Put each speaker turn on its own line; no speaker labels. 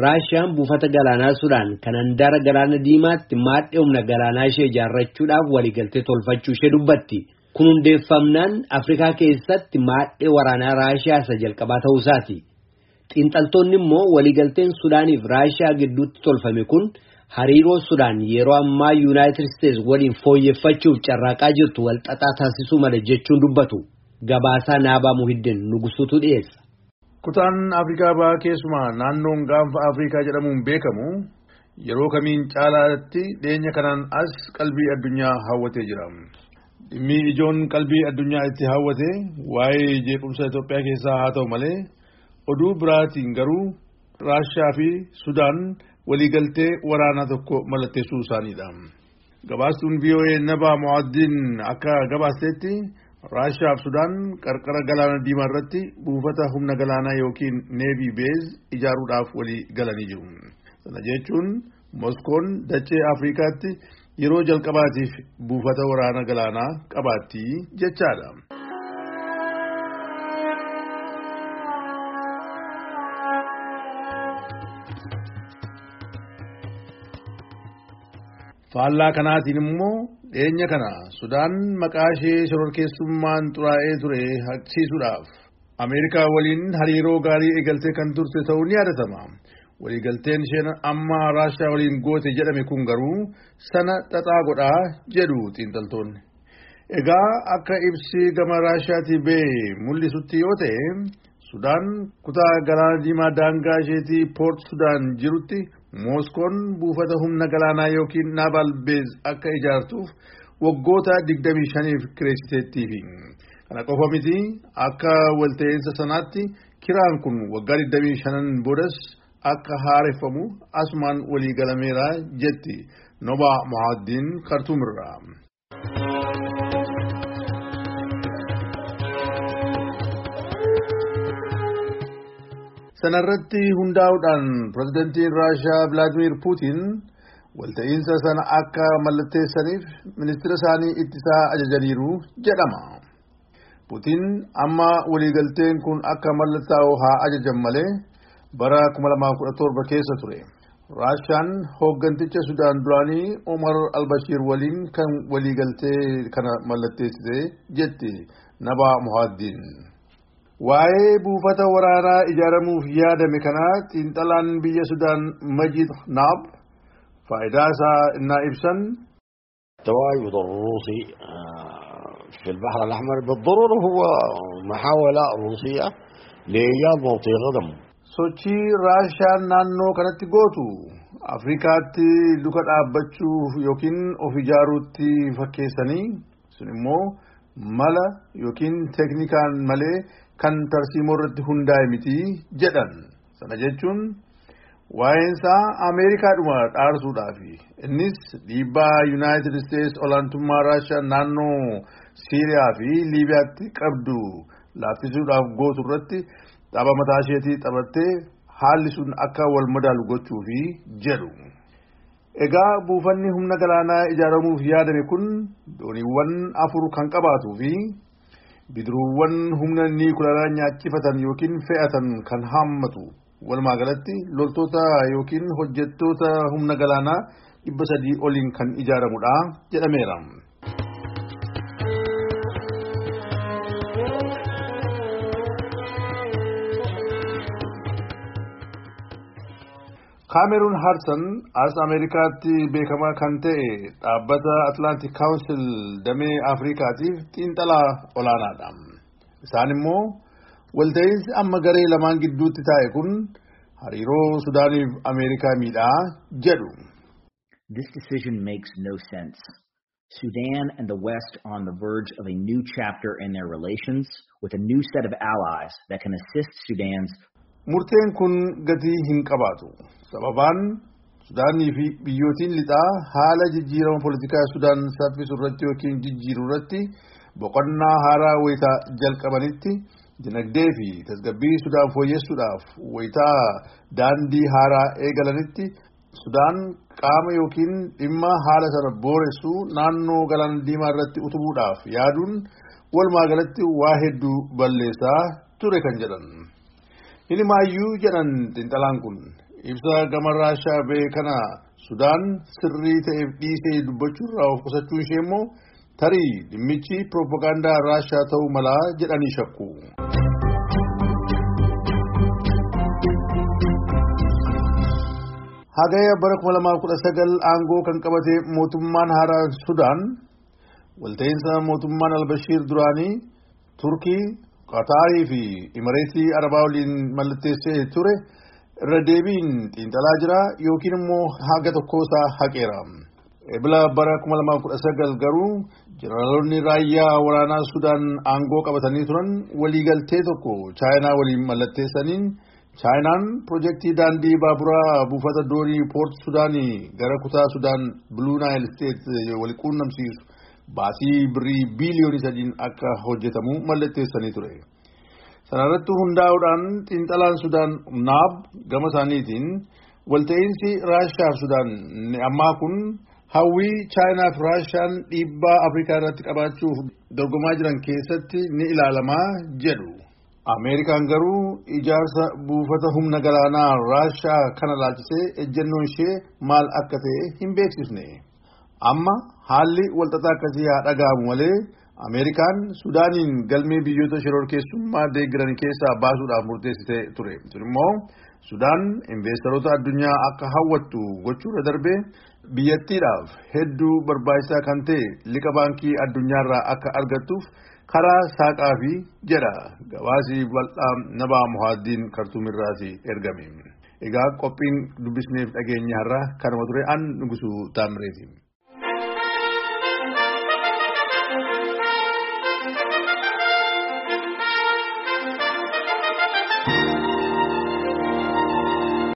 Raashiyaan buufata galaanaa Sudaan kan handaara galaana diimaatti maadhee humna galaanaa ishee ijaarrachuudhaaf waliigaltee tolfachuu ishee dubbatti. Kun hundeeffamnaan Afrikaa keessatti maadhee waraanaa Raashiyaa isa jalqabaa ta'uu isaati. Xiinxaltoonni immoo waliigalteen Sudaaniif Raashiyaa gidduutti tolfame kun hariiroo Sudaan yeroo ammaa Yuunaayitid Isteets waliin fooyyeffachuuf carraaqaa jirtu walxaxaa taasisuu mala jechuun dubbatu. Gabaasaa Naabaa Muhiddin Nugusuutu dhiyeessa.
Kutaan Afrikaa bahaa keessumaa naannoon gaanfa Afrikaa jedhamuun beekamu yeroo kamiin caalaatti dhiyeenya kanaan as qalbii addunyaa hawwatee jira. Dhimmi ijoon qalbii addunyaa itti hawwate waa'ee jeequmsa Itoophiyaa keessaa haa ta'u malee oduu biraatiin garuu Raashiyaa fi Sudaan waliigaltee waraanaa tokko mallatteessuu isaaniidha. Gabaastuun VOA Nabaa Muhaddin akka gabaasteetti Raashiyaa fi Sudaan qarqara galaana diimaa irratti buufata humna galaanaa yookiin neevii beez ijaaruudhaaf walii galanii jiru. Sana jechuun Moskoon dachee Afrikaatti yeroo jalqabaatiif buufata waraana galaanaa qabaatti jechaadha. Faallaa kanaatiin immoo dhiyeenya kana Sudaan maqaa ishee shororkeessummaan xuraa'ee ture haqsiisuudhaaf Ameerikaa waliin hariiroo gaarii eegaltee kan turte ta'uu ni yaadatama. Waliigalteen isheen amma Raashiyaa waliin goote jedhame kun garuu sana xaxaa godhaa jedhu xiinxaltoonni. Egaa akka ibsi gama Raashiyaatii ba'e mul'isutti yoo ta'e Sudaan kutaa galaana diimaa daangaa isheetii Poort Sudaan jirutti Moskoon buufata humna galaanaa yookiin Naval Base akka ijaartuuf waggoota 25f kireessiteettiifi. Kana qofa miti akka walta'iinsa sanaatti kiraan kun waggaa 25 boodas akka haareffamu asumaan walii galameera jetti Nabaa Muhaddin Kartuumirraa. Sanarratti hundaa'uudhaan pirezidantiin Raashiyaa Vladimir Putin walta'iinsa sana akka mallatteessaniif ministeera isaanii ittisaa ajajaniiru jedhama. Putin amma waliigalteen kun akka mallattaa'u haa ajajan malee bara 2017 keessa ture. Raashiyaan hoogganticha Sudaan duraanii Omar al-Bashir waliin kan waliigaltee kana mallatteessite jetti Nabaa Muhaddin. Waa'ee buufata waraanaa ijaaramuuf yaadame kana xiinxalaan biyya Sudaan Majid Naab faayidaa isaa innaa ibsan.
التواجد الروسي في البحر الأحمر بالضرورة هو محاولة روسية لإيجاد موطئ غضب.
Sochii Raashiyaan naannoo kanatti gootu Afrikaatti luka dhaabbachuuf yookiin of ijaaruutti fakkeessanii sun immoo mala yookiin teeknikaan malee kan tarsiimoo irratti hundaa'e miti jedhan. Sana jechuun waa'eensaa Ameerikaadhuma dhaarsuudhaafi innis dhiibbaa Yuunaayitid Isteets olaantummaa Raashiyaa naannoo Siiriyaa fi Liibiyaatti qabdu laaffisuudhaaf gootu irratti tapha mataa isheetii taphattee haalli sun akka wal madaalu gochuufi jedhu. Egaa buufanni humna galaanaa ijaaramuuf yaadame kun dooniiwwan 4 kan qabaatuu fi bidiruuwwan humna niikuleeraa nyaachifatan yookiin fe'atan kan haammatu walumaa galatti loltoota yookiin hojjettoota humna galaanaa 300 oliin kan ijaaramudha jedhameera. Cameron Hudson as Ameerikaatti beekamaa kan ta'e dhaabbata Atlantic Council damee Afrikaatiif xiinxalaa olaanaadha. Isaan immoo walta'iinsi amma garee lamaan gidduutti taa'e kun hariiroo Sudaaniif Ameerikaa miidhaa jedhu.
This decision makes no sense. Sudan and the West are on the verge of a new chapter in their relations with a new set of allies that can assist Sudan's.
Murteen kun gatii hin qabaatu. Sababaan Sudaanii fi biyyootiin lixaa haala jijjiirama poolitikaa Sudaan saffisu irratti yookiin jijjiiruu irratti boqonnaa haaraa wayitaa jalqabanitti dinagdee fi tasgabbii Sudaan fooyyessuudhaaf wayitaa daandii haaraa eegalanitti Sudaan qaama yookiin dhimma haala sana booressu naannoo galaana diimaa irratti utubuudhaaf yaaduun walumaa galatti waa hedduu balleessaa ture kan jedhan. Hinimaayyuu jedhan xiinxalaan kun ibsa gama Raashaa ba'e kana Sudaan sirrii ta'eef dhiisee dubbachuurraa of qusachuun ishee immoo tarii dhimmichi piroopagaandaa Raashaa ta'uu mala jedhanii shakku. Hagaya bara 2019 aangoo kan qabate mootummaan haaraa Sudaan walta'iinsa mootummaan Albashiir duraanii Turkii, Qataarii fi Imireetii Arabaa waliin mallatteessee ture irra deebiin xiinxalaa jira yookiin immoo haga tokkoosaa haqeera. Ebila bara 2019 garuu jeneraalonni raayyaa waraanaa Sudaan aangoo qabatanii turan waliigaltee tokko Chaayinaa waliin mallatteessaniin Chaayinaan piroojeektii daandii baaburaa buufata doonii Poort Sudaanii gara kutaa Sudaan Blue Nile State waliquunnamsiisu baasii birrii biiliyoonii 3 akka hojjetamu mallatteessanii ture. Sanarratti hundaa'uudhaan xiinxalaan Sudaan Naab gama isaaniitiin walta'iinsi Raashaa fi Sudaan ammaa kun hawwii Chaayinaa fi Raashaan dhiibbaa Afrikaa irratti qabaachuuf dorgomaa jiran keessatti ni ilaalamaa jedhu. Ameerikaan garuu ijaarsa buufata humna galaanaa Raashaa kana laalchisee ejjennoon ishee maal akka ta'e hin beeksifne. Amma haalli walxaxaa akkasii haa dhaga'amu malee Ameerikaan Sudaaniin galmee biyyoota shororkeessummaa deeggaran keessaa baasuudhaaf murteessitee ture. Kun immoo Sudaan investeerota addunyaa akka hawwattu gochuurra darbee biyyattiidhaaf hedduu barbaachisaa kan ta'e liqa baankii addunyaarraa akka argattuuf karaa saaqaa fi jedha gabaasii bal'aa Nabaa Muhaaddiin Kartuumirraati ergame. Egaa qophiin dubbisneef dhageenya har'a kanuma ture an Nugusuu Taamireeti.